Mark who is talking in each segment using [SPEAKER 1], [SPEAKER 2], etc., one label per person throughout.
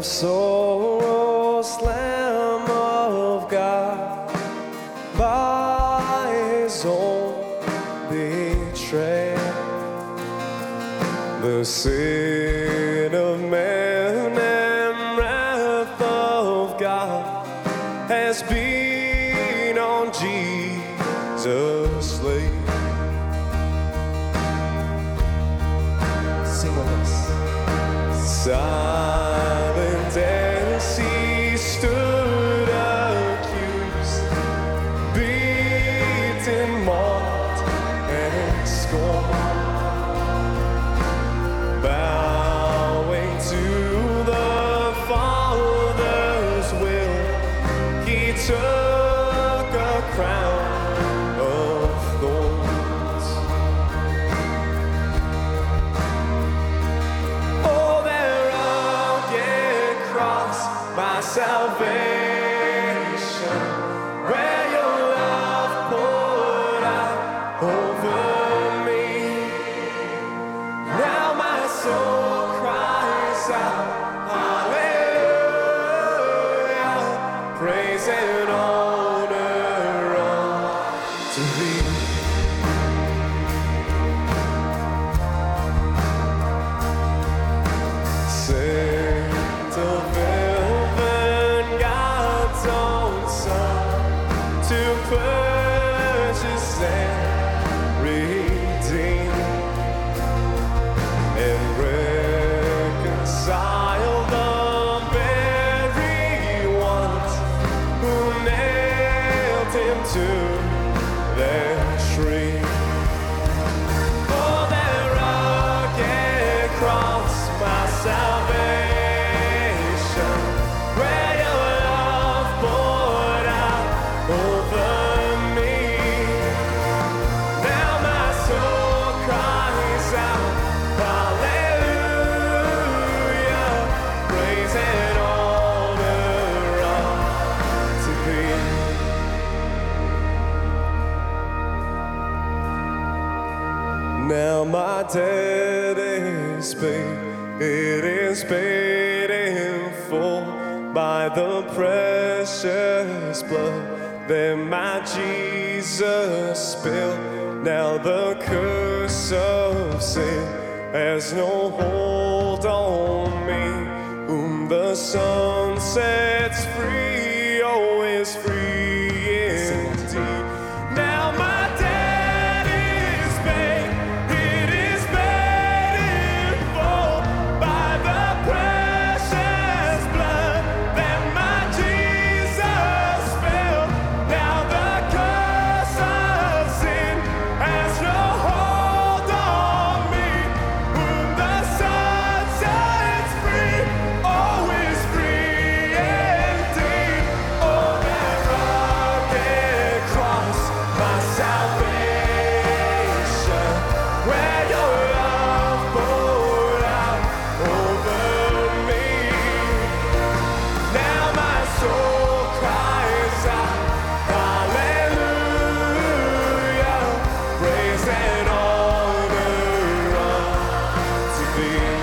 [SPEAKER 1] of sorrows, Lamb of God, by his own betrayal, the sin of man and wrath of God has been on Jesus laid. Sing with us. Silent as he stood accused, beaten, mocked, and scorned, bowing to the Father's will, he took a crown of thorns. Oh, their rugged cross, my salvation, where your love poured out over me. Now my soul cries out, hallelujah, praise and honor unto thee. Sent of heaven, God's own Son, to purchase and redeem and reconcile the very ones who nailed him to their tree. Oh, their rugged cross, my salvation, where your love poured out over me. Now my soul cries out, hallelujah, praise and honor unto thee. Now my debt is paid, it is paid in full by the precious blood that my Jesus spilled. Now the curse of sin has no hold on me. Whom the Son sets free, oh, is free indeed. Now my debt is paid, it is paid in full by the precious blood that my Jesus spilled. Now the curse of sin has no hold on me. Whom the Son sets free, oh, is free indeed. Oh, that rugged cross, my salvation, where your love poured out over me. Now my soul cries out, hallelujah, praise and honor unto thee.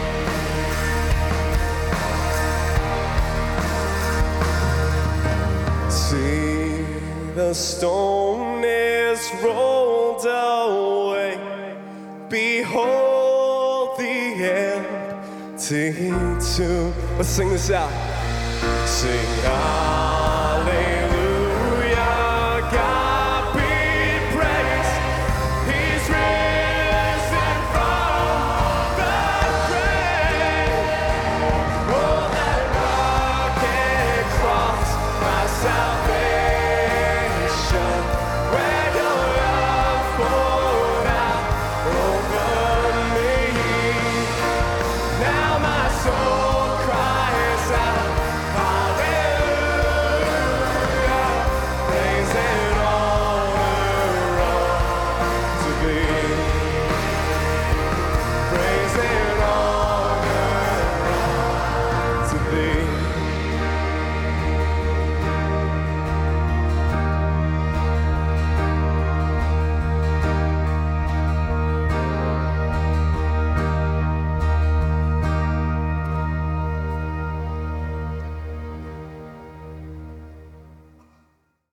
[SPEAKER 1] See, the stone is rolled away. Behold the empty tomb. Let's sing this out. Sing hallelujah.